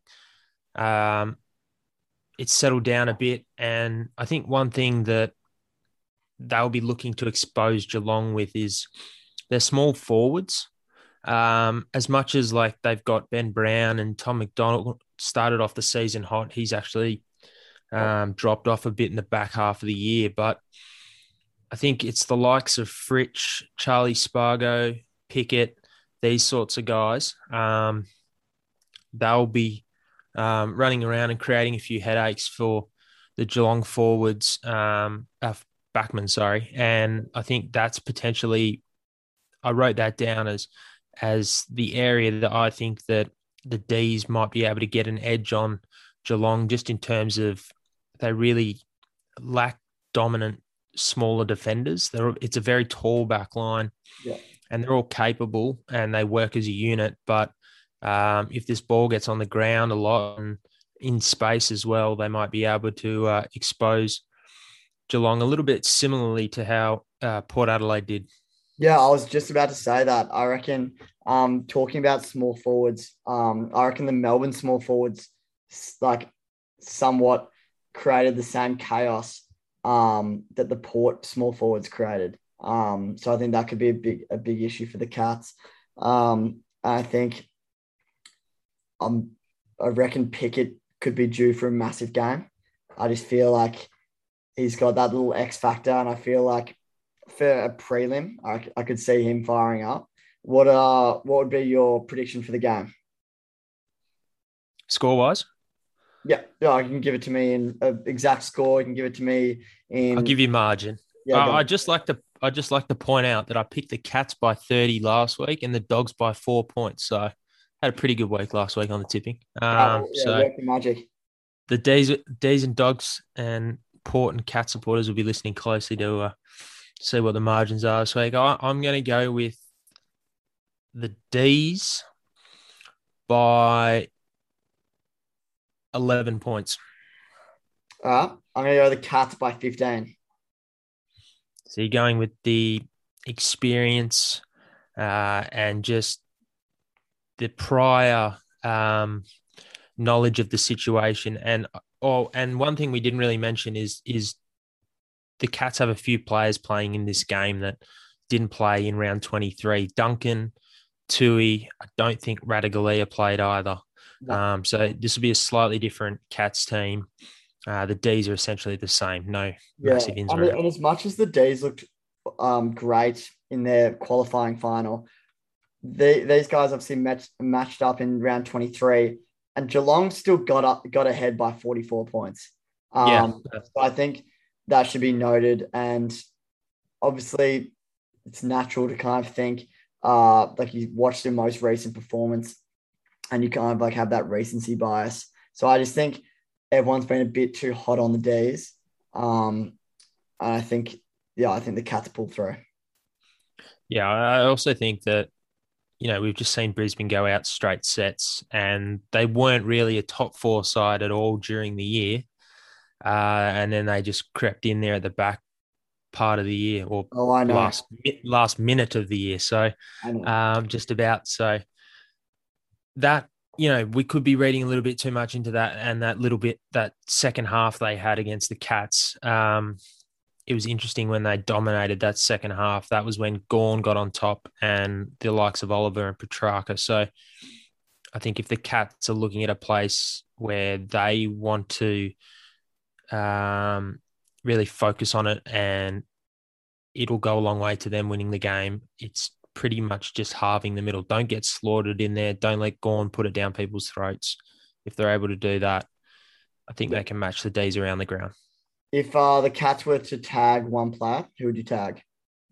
it's settled down a bit. And I think one thing that they'll be looking to expose Geelong with is their small forwards. As much as like they've got Ben Brown and Tom McDonald started off the season hot, he's actually dropped off a bit in the back half of the year. But I think it's the likes of Fritsch, Charlie Spargo, Pickett, these sorts of guys. They'll be running around and creating a few headaches for the Geelong forwards, backman, sorry. And I think that's potentially, I wrote that down as the area that I think that the D's might be able to get an edge on Geelong, just in terms of they really lack dominant smaller defenders. It's a very tall back line, Yeah. and they're all capable and they work as a unit. But if this ball gets on the ground a lot and in space as well, they might be able to expose Geelong a little bit similarly to how Port Adelaide did. Yeah, I was just about to say that. I reckon, talking about small forwards, I reckon the Melbourne small forwards like somewhat created the same chaos that the Port small forwards created. So I think that could be a big issue for the Cats. I think I reckon Pickett could be due for a massive game. I just feel like he's got that little X factor, and I feel like for a prelim, I could see him firing up. What would be your prediction for the game? Score wise, Yeah, you can give it to me in an exact score. You can give it to me I'll in give you margin. yeah. Go. I just like to point out that I picked the Cats by 30 last week and the Dogs by 4 points. So I had a pretty good week last week on the tipping. Yeah, So work the magic. the D's and Dogs and Port and Cat supporters will be listening closely to see what the margins are. So I'm going to go with the D's by 11 points. All right, I'm gonna go the Cats by 15. So you're going with the experience and just the prior knowledge of the situation. And one thing we didn't really mention is the Cats have a few players playing in this game that didn't play in round 23. Duncan, Tui, I don't think Radigalia played either. No. So this will be a slightly different Cats team. The D's are essentially the same. No massive ins and, or outs. and as much as the D's looked great in their qualifying final, these guys obviously matched up in round 23, and Geelong still got ahead by 44 points. So I think that should be noted, and obviously it's natural to kind of think like you watch the most recent performance and you kind of like have that recency bias. So I just think everyone's been a bit too hot on the D's. And I think the Cats pulled through. Yeah, I also think that, we've just seen Brisbane go out straight sets and they weren't really a top four side at all during the year. And then they just crept in there at the back part of the year or I know. last minute of the year. So I know. just about. So that, we could be reading a little bit too much into that, and that second half they had against the Cats. It was interesting when they dominated that second half. That was when Gawn got on top and the likes of Oliver and Petrarca. So I think if the Cats are looking at a place where they want to really focus on it and it'll go a long way to them winning the game, it's pretty much just halving the middle. Don't get slaughtered in there. Don't let Gawn put it down people's throats. If they're able to do that, I think they can match the D's around the ground. If the Cats were to tag one player, who would you tag?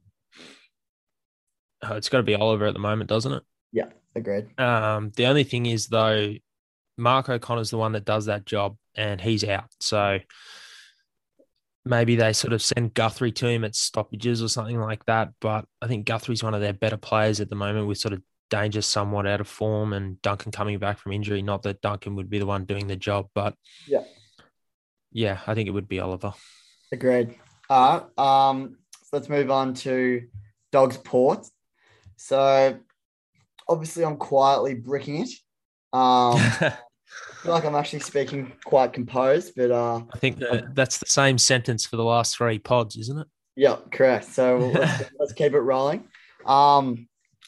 It's got to be Oliver at the moment, doesn't it? Yeah, agreed. The only thing is, though, Mark O'Connor's the one that does that job, and he's out. So maybe they sort of send Guthrie to him at stoppages or something like that. But I think Guthrie's one of their better players at the moment with sort of Danger somewhat out of form and Duncan coming back from injury. Not that Duncan would be the one doing the job, but yeah, I think it would be Oliver. Agreed. All right. So let's move on to Dogs Port. So obviously I'm quietly bricking it. I feel like I'm actually speaking quite composed, but I think that's the same sentence for the last three pods, isn't it? Yeah, correct. So let's keep it rolling. Off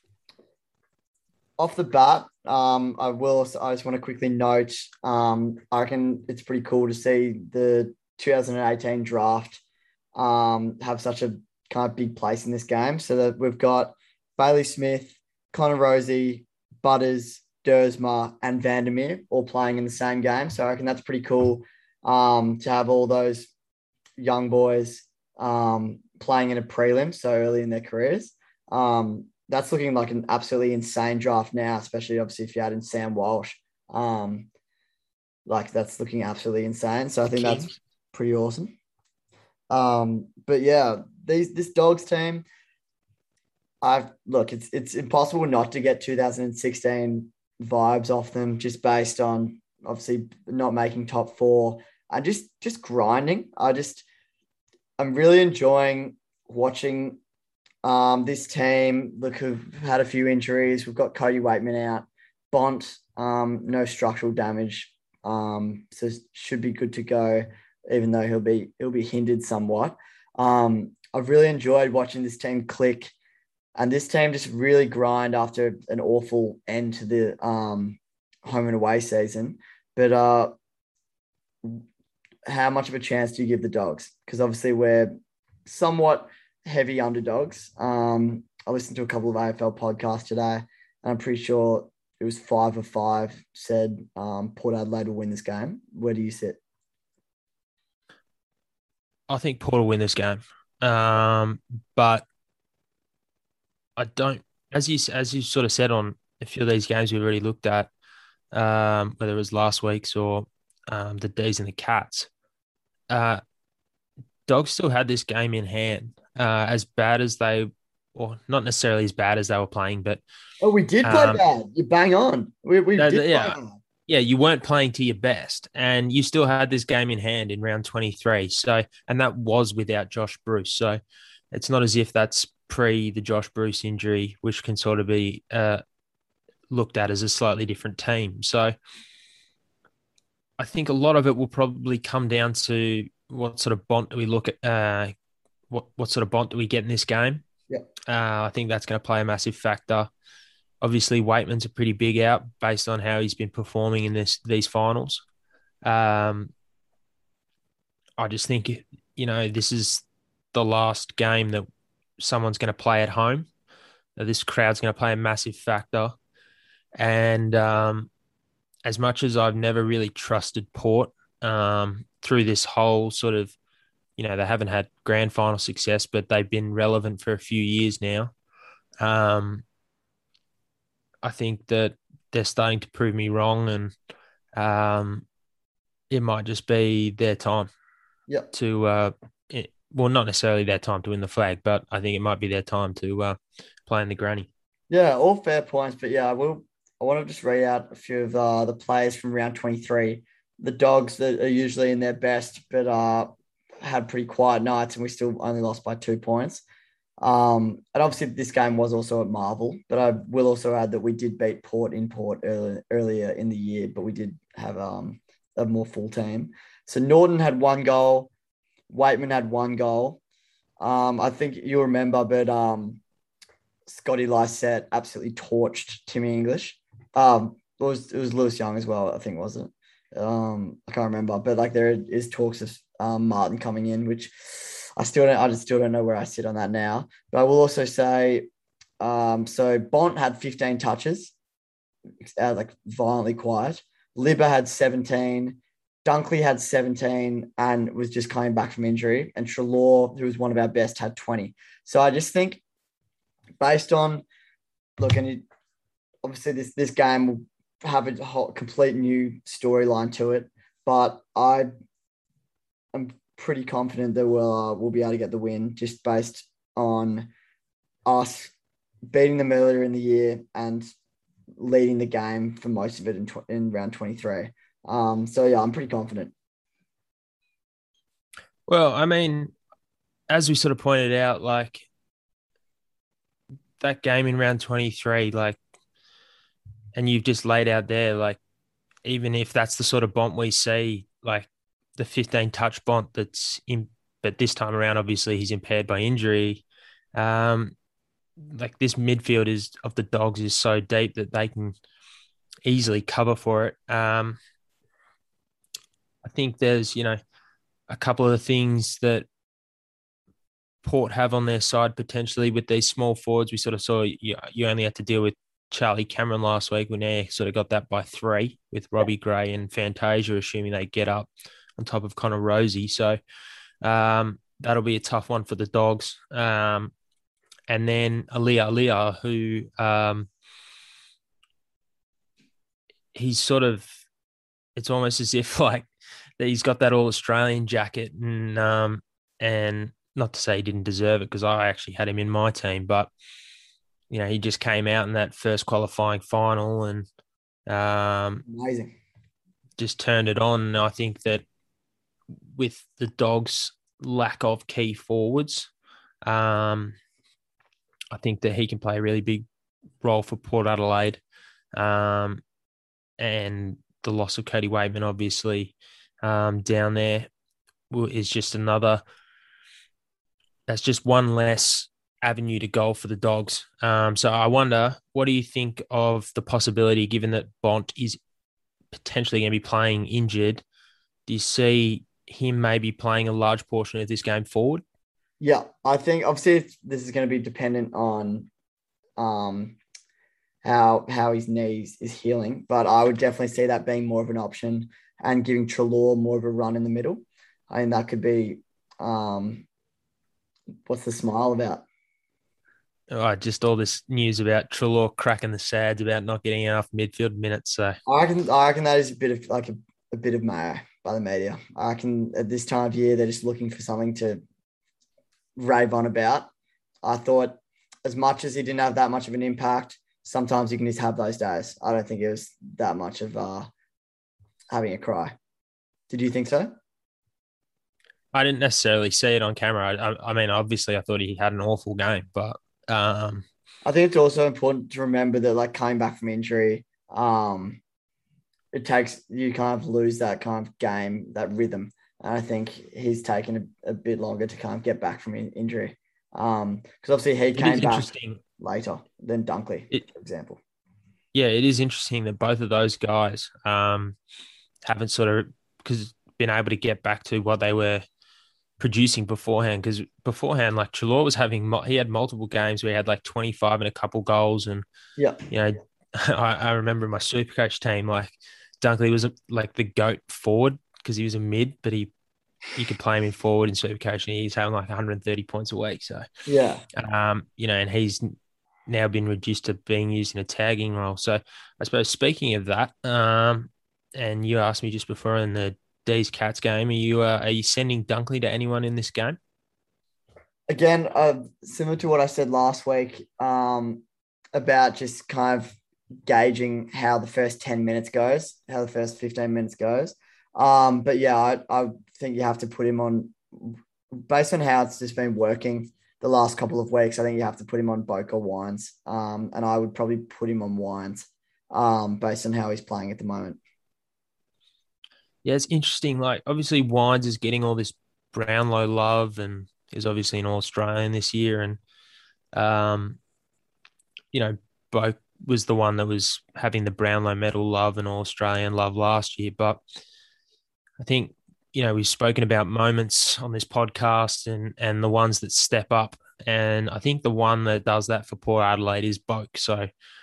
the bat, I just want to quickly note, I reckon it's pretty cool to see the 2018 draft have such a kind of big place in this game. So that we've got Bailey Smith, Connor Rosie, Butters, Dersma, and Vandermeer all playing in the same game. So I reckon that's pretty cool to have all those young boys playing in a prelim so early in their careers. That's looking like an absolutely insane draft now, especially obviously if you add in Sam Walsh. Like that's looking absolutely insane. So I think that's pretty awesome. But yeah, this Dogs team, it's impossible not to get 2016 vibes off them just based on obviously not making top four and just grinding. I'm really enjoying watching this team. Look, who've had a few injuries. We've got Cody Waitman out, Bont, no structural damage, so should be good to go. Even though he'll be hindered somewhat. I've really enjoyed watching this team click, and this team just really grind after an awful end to the home and away season. But how much of a chance do you give the Dogs? Because obviously we're somewhat heavy underdogs. I listened to a couple of AFL podcasts today, and I'm pretty sure it was 5 of 5 said Port Adelaide will win this game. Where do you sit? I think Port will win this game. But I don't, as you sort of said on a few of these games we've already looked at, whether it was last week's or the D's and the Cats, uh, Dogs still had this game in hand. As bad as they, or not necessarily as bad as they were playing, but Oh, we did play um, bad. You bang on. We did play yeah, bad. yeah, you weren't playing to your best, and you still had this game in hand in round 23. So, and that was without Josh Bruce. So, it's not as if that's pre the Josh Bruce injury, which can sort of be looked at as a slightly different team. So, I think a lot of it will probably come down to what sort of bond do we look at, what sort of bond do we get in this game. Yeah. I think that's going to play a massive factor. Obviously, Waitman's a pretty big out based on how he's been performing in these finals. Um, I just think this is the last game that someone's going to play at home. This crowd's going to play a massive factor, and as much as I've never really trusted Port through this whole sort of, they haven't had grand final success, but they've been relevant for a few years now. I think that they're starting to prove me wrong, and it might just be their time Yeah. to, well, not necessarily their time to win the flag, but I think it might be their time to play in the granny. Yeah, all fair points. But yeah, I want to just read out a few of the players from round 23. The Dogs that are usually in their best, but had pretty quiet nights, and we still only lost by 2 points. And obviously this game was also at Marvel, but I will also add that we did beat Port in Port earlier in the year, but we did have a more full team. So Norton had 1 goal, Waitman had 1 goal. I think you'll remember, but Scotty Lysette absolutely torched Timmy English. It was Lewis Young as well, I think, wasn't it? I can't remember, but like there is talks of Martin coming in, which I just still don't know where I sit on that now. But I will also say, so Bont had 15 touches, like violently quiet. Libba had 17. Dunkley had 17 and was just coming back from injury. And Trelaw, who was one of our best, had 20. So I just think based on and obviously this game will have a whole complete new storyline to it, but I am pretty confident that we'll be able to get the win just based on us beating them earlier in the year and leading the game for most of it in round 23. So yeah, I'm pretty confident. Well, I mean, as we sort of pointed out, like that game in round 23, like, and you've just laid out there, like, even if that's the sort of bont we see, like the 15 touch bont that's in, but this time around, obviously he's impaired by injury. Like this midfield is of the Dogs is so deep that they can easily cover for it. I think there's, a couple of the things that Port have on their side potentially with these small forwards. We sort of saw you only had to deal with Charlie Cameron last week. We now sort of got that by 3 with Robbie Gray and Fantasia, assuming they get up on top of Connor Rosie. So that'll be a tough one for the Dogs. And then Aliyah, who he's sort of, it's almost as if like he's got that all Australian jacket and and not to say he didn't deserve it because I actually had him in my team, but he just came out in that first qualifying final and Amazing. just turned it on. And I think that with the Dogs' lack of key forwards, I think that he can play a really big role for Port Adelaide. And the loss of Cody Waitman, obviously, down there is just that's just one less avenue to goal for the Dogs. So I wonder, what do you think of the possibility, given that Bont is potentially going to be playing injured? Do you see him maybe playing a large portion of this game forward? Yeah, I think obviously this is going to be dependent on how his knees is healing, but I would definitely see that being more of an option and giving Treloar more of a run in the middle. I think that could be what's the smile about? Just all this news about Treloar cracking the sads about not getting enough midfield minutes. So I reckon that is a bit of like a bit of mayo by the media. I reckon at this time of year they're just looking for something to rave on about. I thought as much as he didn't have that much of an impact, sometimes you can just have those days. I don't think it was that much of having a cry. Did you think so? I didn't necessarily see it on camera. I mean, obviously, I thought he had an awful game, but I think it's also important to remember that like coming back from injury, it takes you kind of lose that kind of game, that rhythm. And I think he's taken a bit longer to kind of get back from injury. Because obviously he came back later than Dunkley, for example. Yeah, it is interesting that both of those guys haven't sort of been able to get back to what they were producing beforehand. Because beforehand, like Treloar was he had multiple games where he had like 25 and a couple goals. And, yeah, I remember my Supercoach team, like Dunkley was like the GOAT forward because he was a mid, but you could play him in forward in Supercoach and he's having like 130 points a week. So, yeah, and he's now been reduced to being used in a tagging role. So I suppose speaking of that, and you asked me just before in the D's Cats game, are you sending Dunkley to anyone in this game? Again, similar to what I said last week, about just kind of gauging how the first 10 minutes goes, how the first 15 minutes goes. But yeah, I think you have to put him on, based on how it's just been working the last couple of weeks. I think you have to put him on Boak or Wines. And I would probably put him on Wines, based on how he's playing at the moment. Yeah, it's interesting. Like, obviously, Wines is getting all this Brownlow love and is obviously an All-Australian this year. And, Boak was the one that was having the Brownlow medal love and All-Australian love last year. But I think, we've spoken about moments on this podcast and the ones that step up. And I think the one that does that for Port Adelaide is Boak. So,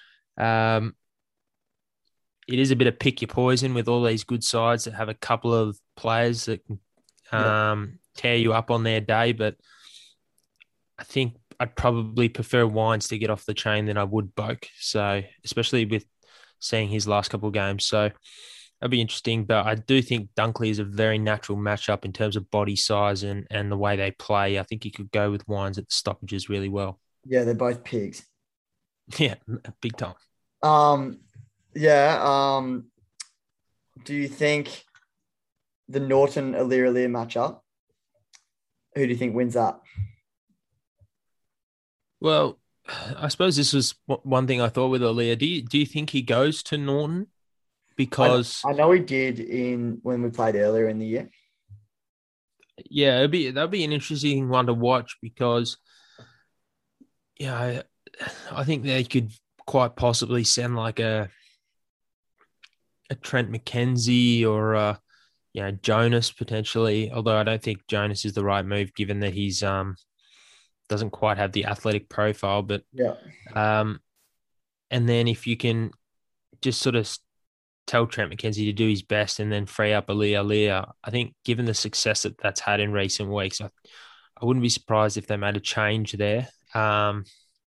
it is a bit of pick your poison with all these good sides that have a couple of players that can tear you up on their day. But I think I'd probably prefer Wines to get off the chain than I would Boak. So, especially with seeing his last couple of games. So, that'd be interesting. But I do think Dunkley is a very natural matchup in terms of body size and the way they play. I think he could go with Wines at the stoppages really well. Yeah, they're both pigs. Yeah, big time. Yeah. Do you think the Norton Aliir matchup, who do you think wins that? Well, I suppose this was one thing I thought with Aliir. Do you think he goes to Norton? Because I know he did when we played earlier in the year. Yeah, that'd be an interesting one to watch because I think they could quite possibly send like a Trent McKenzie or Jonas potentially, although I don't think Jonas is the right move given that he's doesn't quite have the athletic profile. But yeah, and then if you can just sort of tell Trent McKenzie to do his best and then free up Aliir, I think given the success that's had in recent weeks, I wouldn't be surprised if they made a change there. How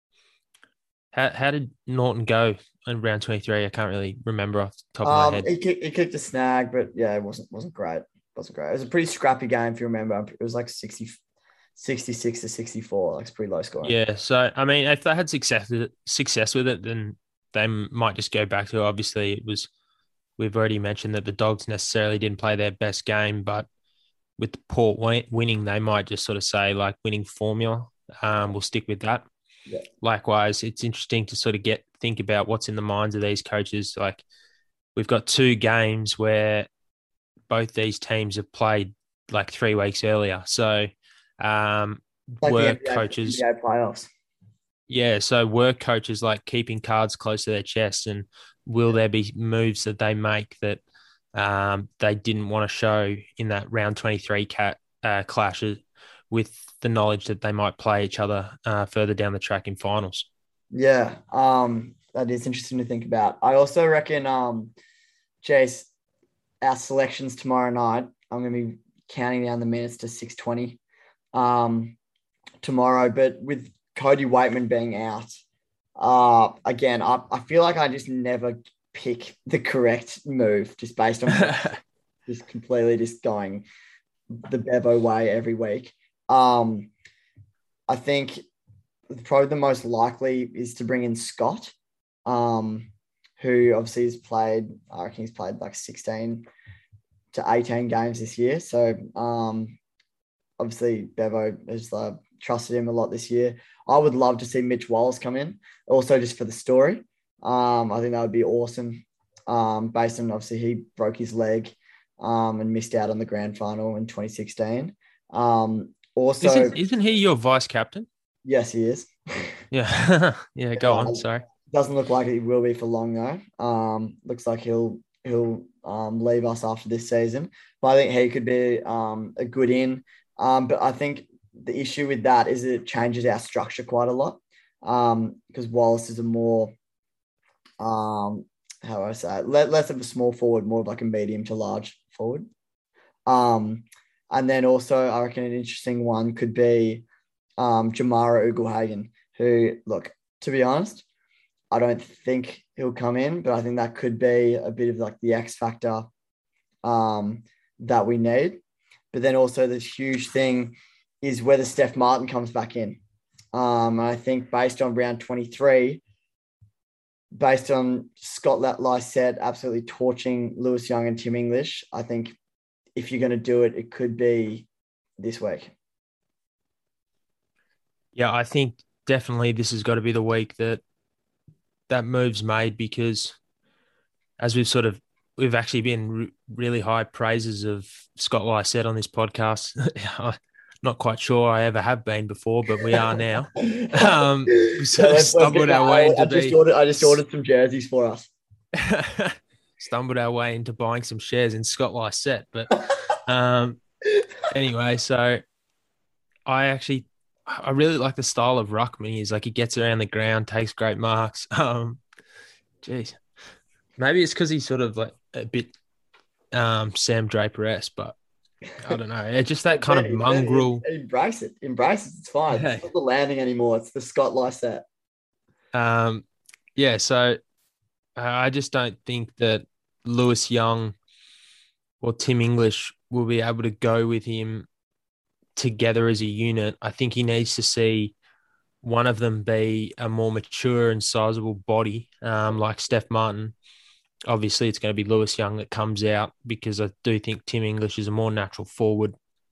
did Norton go in round 23? I can't really remember off the top of my head. He kicked a snag, but yeah, it wasn't great. It wasn't great. It was a pretty scrappy game if you remember. It was like 60. 66-64. Like, it's pretty low scoring. Yeah. So, I mean, if they had success with it, then they might just go back to, obviously, we've already mentioned that the Dogs necessarily didn't play their best game, but with Port winning, they might just sort of say, like, winning formula. We'll stick with that. Yeah. Likewise, it's interesting to sort of think about what's in the minds of these coaches. Like, we've got 2 games where both these teams have played like 3 weeks earlier. So, Like work the NBA, coaches, NBA playoffs. yeah. So work coaches like keeping cards close to their chest, and will there be moves that they make that they didn't want to show in that round 23 clashes with the knowledge that they might play each other further down the track in finals. Yeah. That is interesting to think about. I also reckon, Chase, our selections tomorrow night, I'm going to be counting down the minutes to 6:20 tomorrow. But with Cody Waitman being out, again, I feel like I just never pick the correct move just based on just completely just going the Bevo way every week. I think probably the most likely is to bring in Scott, who obviously has played, I reckon he's played like 16 to 18 games this year. So obviously Bevo has trusted him a lot this year. I would love to see Mitch Wallace come in, also just for the story. I think that would be awesome. Based on, obviously, he broke his leg and missed out on the grand final in 2016. Also, isn't he your vice captain? Yes, he is. Yeah. Yeah, go on. Sorry. Doesn't look like it will be for long though. Looks like he'll leave us after this season. But I think he could be a good in. But I think the issue with that is it changes our structure quite a lot. Because Wallace is a more how do I say it? Less of a small forward, more of like a medium to large forward. And then also I reckon an interesting one could be Jamara Ugle-Hagan, who, look, to be honest, I don't think he'll come in, but I think that could be a bit of like the X factor that we need. But then also the huge thing is whether Steph Martin comes back in. I think based on round 23, based on Scott Lysette absolutely torching Lewis Young and Tim English, I think if you're going to do it, it could be this week. Yeah, I think definitely this has got to be the week that move's made, because as we've actually been really high praises of Scott Lysette on this podcast. I'm not quite sure I ever have been before, but we are now. We sort of stumbled our way into I just ordered some jerseys for us. Stumbled our way into buying some shares in Scott Lysette. But anyway, so I really like the style of ruckman. He's like, he gets around the ground, takes great marks. Geez, maybe it's because he's sort of like a bit Sam Draper-esque, but I don't know. It's just that kind of mongrel. Embrace it. It's fine. It's not the landing anymore. It's the Scott Lysette. Yeah. So I just don't think that Lewis Young or Tim English will be able to go with him together as a unit. I think he needs to see one of them be a more mature and sizable body, like Steph Martin. Obviously, it's going to be Lewis Young that comes out, because I do think Tim English is a more natural forward.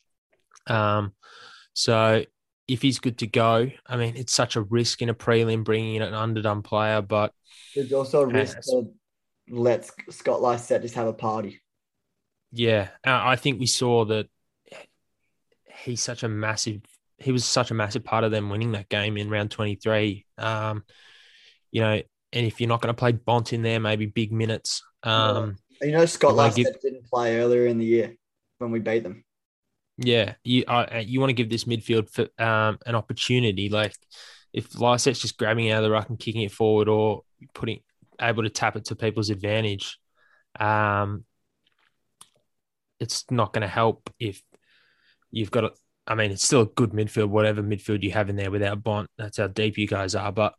So if he's good to go, I mean, it's such a risk in a prelim bringing in an underdone player, but there's also a risk to let Scott Lysette just have a party. Yeah, I think we saw that he was such a massive part of them winning that game in round 23. And if you're not going to play Bont in there, maybe big minutes. Scott Lysette didn't play earlier in the year when we beat them. Yeah, you want to give this midfield for, an opportunity. Like, if Lysette's just grabbing it out of the ruck and kicking it forward, or able to tap it to people's advantage, it's not going to help if you've got it's still a good midfield, whatever midfield you have in there without Bont. That's how deep you guys are. But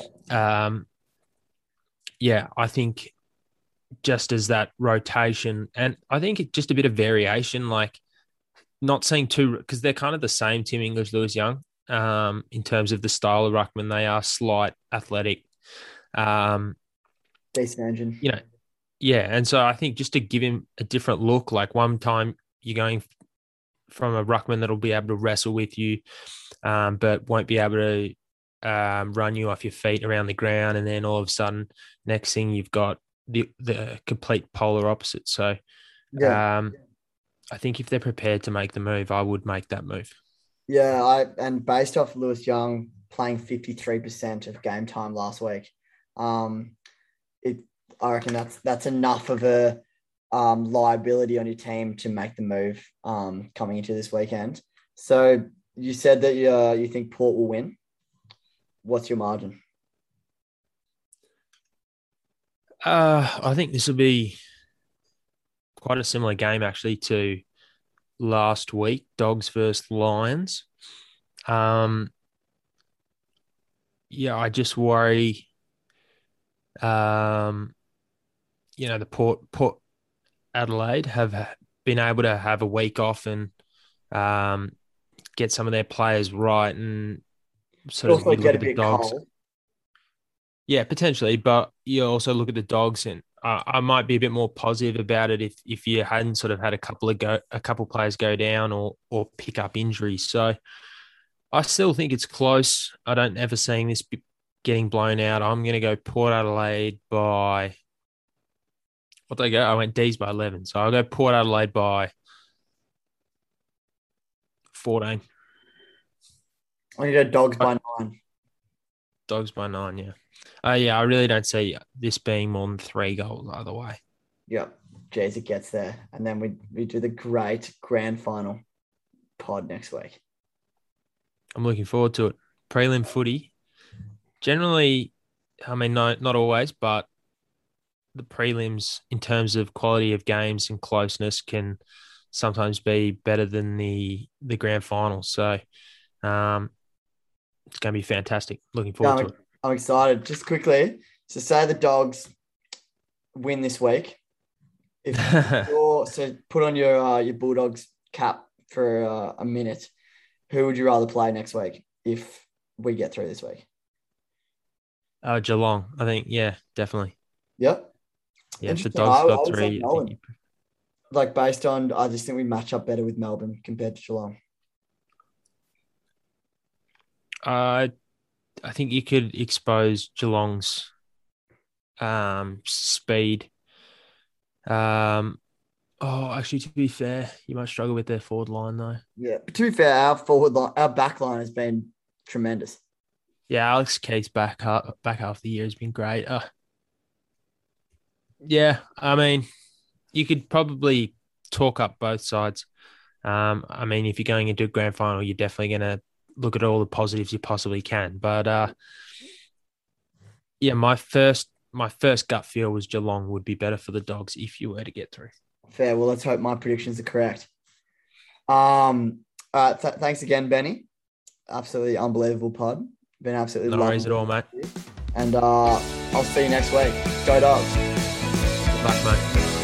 I think just as that rotation, and I think just a bit of variation, like not seeing two because they're kind of the same Tim English, Lewis Young, in terms of the style of ruckman. They are slight, athletic. Um, Decent engine. you know, yeah, and so I think just to give him a different look, like one time you're going from a ruckman that'll be able to wrestle with you, but won't be able to run you off your feet around the ground, and then all of a sudden, next thing you've got the complete polar opposite. So, Yeah. I think if they're prepared to make the move, I would make that move. Yeah, and based off Lewis Young playing 53% of game time last week, it I reckon that's enough of a liability on your team to make the move coming into this weekend. So you said that you think Port will win. What's your margin? I think this will be quite a similar game actually to last week, Dogs versus Lions. Yeah, I just worry. The Port Adelaide have been able to have a week off and get some of their players right, and sort of Also we look get a at the bit Dogs. cold. Yeah, potentially, but you also look at the Dogs, and I might be a bit more positive about it if you hadn't sort of had a couple players go down or pick up injuries. So I still think it's close. I don't ever seeing this getting blown out. I'm going to go Port Adelaide by what did I go? I went D's by 11, so I'll go Port Adelaide by 14. I need a Dogs by 9. Dogs by 9. Yeah. Yeah, I really don't see this being more than 3 goals either way. Yep. Jeez, it gets there. And then we do the great grand final pod next week. I'm looking forward to it. Prelim footy. Generally, I mean, no, not always, but the prelims in terms of quality of games and closeness can sometimes be better than the grand final. So it's going to be fantastic. Looking forward to it. I'm excited. Just quickly, so say the Dogs win this week. So put on your Bulldogs cap for a minute. Who would you rather play next week if we get through this week? Geelong, I think. Yeah, definitely. Yep. Yeah, if the Dogs got 3. Like based on, I just think we match up better with Melbourne compared to Geelong. I think you could expose Geelong's speed. Actually, to be fair, you might struggle with their forward line though. Yeah, but to be fair, our back line has been tremendous. Yeah, Alex Keith's back half the year has been great. Yeah, I mean, you could probably talk up both sides. I mean, if you're going into a grand final, you're definitely going to look at all the positives you possibly can. But yeah, my first gut feel was Geelong would be better for the Dogs if you were to get through. Fair. Well, let's hope my predictions are correct. Thanks again, Benny. Absolutely unbelievable pod. Been absolutely no worries at all, mate. And I'll see you next week. Go Dogs. Good luck, mate.